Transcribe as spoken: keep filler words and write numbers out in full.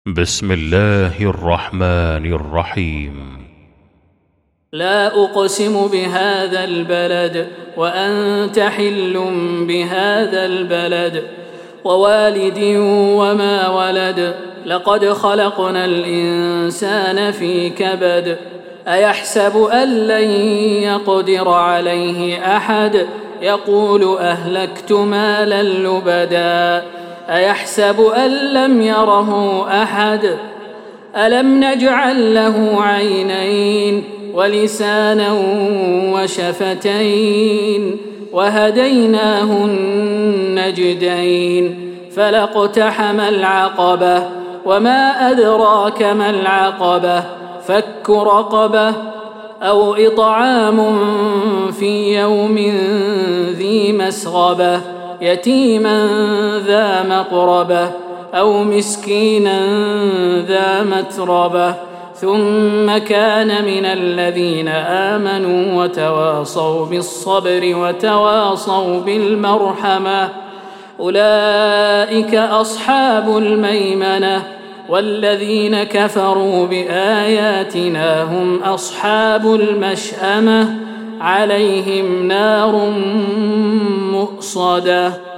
بسم الله الرحمن الرحيم. لا أقسم بهذا البلد وأنت حل بهذا البلد ووالد وما ولد. لقد خلقنا الإنسان في كبد. أيحسب أن لن يقدر عليه أحد يقول أهلكت مالا لبدا. أيحسب أن لم يره أحد ألم نجعل له عينين ولسانا وشفتين وهديناه النجدين. فلاقتحم العقبة وما أدراك ما العقبة. فك رقبة أو إطعام في يوم ذي مسغبة يتيما ذا مقربة أو مسكينا ذا متربة ثم كان من الذين آمنوا وتواصوا بالصبر وتواصوا بالمرحمة أولئك أصحاب الميمنة. والذين كفروا بآياتنا هم أصحاب المشأمة عليهم نار مؤصدة.